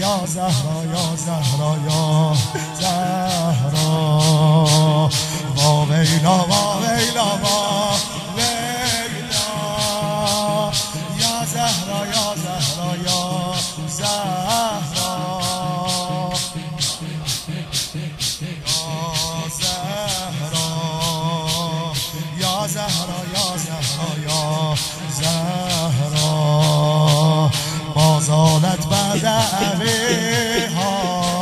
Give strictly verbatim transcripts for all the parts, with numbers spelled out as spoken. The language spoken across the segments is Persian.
یا زهرا یا زهرا یا زهرا وا ویلا وا ویلا وا ویلا یا زهرا یا زهرا یا زهرا یا زهرا یا زهرا یا زهرا ما زالت بعد ابیها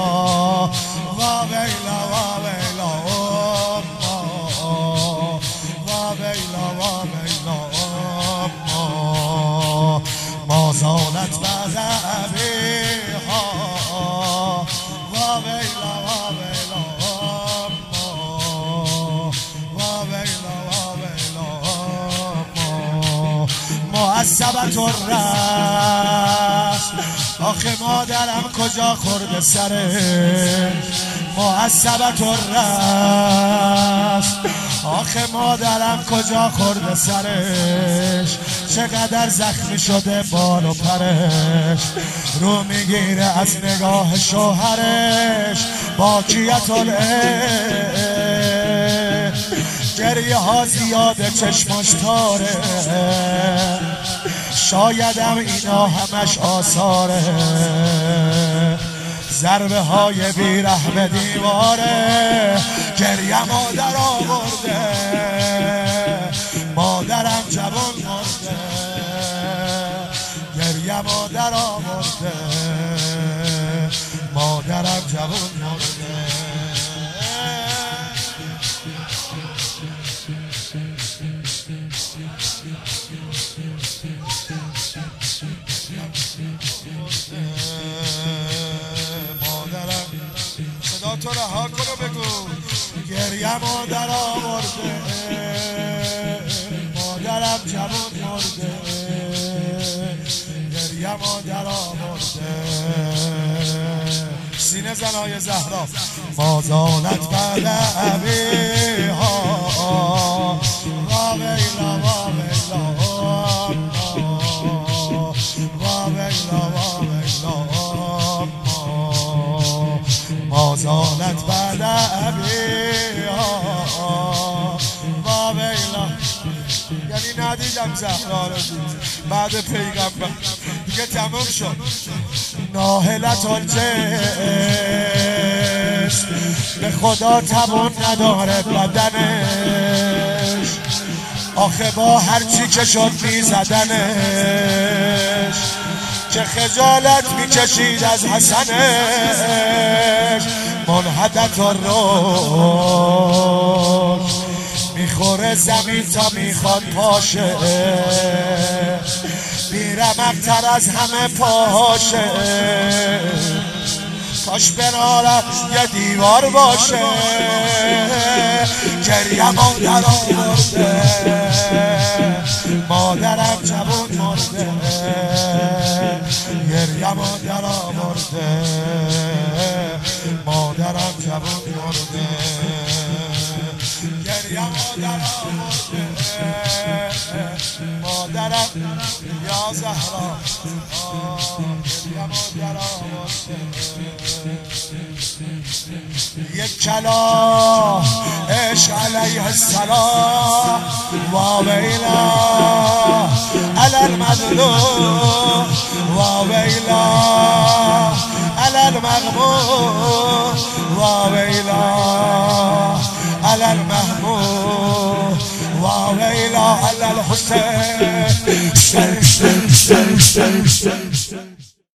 و ویلا و ویلا اما و ویلا و ویلا اما ما زالت بعد ابیها و ویلا و ویلا اما و ویلا و ویلا اما معصبت الرأس آخه مادرم کجا خورده سرش معصبت الرأس آخه مادرم کجا خورده سرش چقدر زخمی شده بال و پرش رو میگیره از نگاه شوهرش باکیت العشق گریه ها زیاده چشماش تاره شایدم اینا همش آثاره ضربه های بیرحم دیواره گریه مادر آورده مادرم جوان مرده گریه مادر آورده مادرم جوان مرده مادرم صدا تو رها کنو بگو گریه مادر آورده مادرم جوان مرده گریه مادر آورده سینه زنای زهرا ما زالت بعد ابیها و ویلا و ویلا و ویلا و ویلا ما زالت بعد ابیها و ویلا یعنی ندیدم زهرا رو بعد پیغمبر دیگه تمام شد ناهلت الجسم به خدا توان نداره بدنش آخه با هرچی که شد میزدنش که خجالت میکشید از حسنش منحدت الروح میخوره زمین تا میخواد پاشه بیرمقتر از همه پاشه کاش برارم یه دیوار باشه گریه مادر آورده مادرم جوان مرده گریه مادر آورده مادرم جوان مرده گریه مادر آورده مادرم یا زهرا گریه مادر آورده یک کلا عشق علیه السلام و ویلا علی المظلوم و ویلا علی المغموم و ویلا علی المحمود و ویلا علی الحسین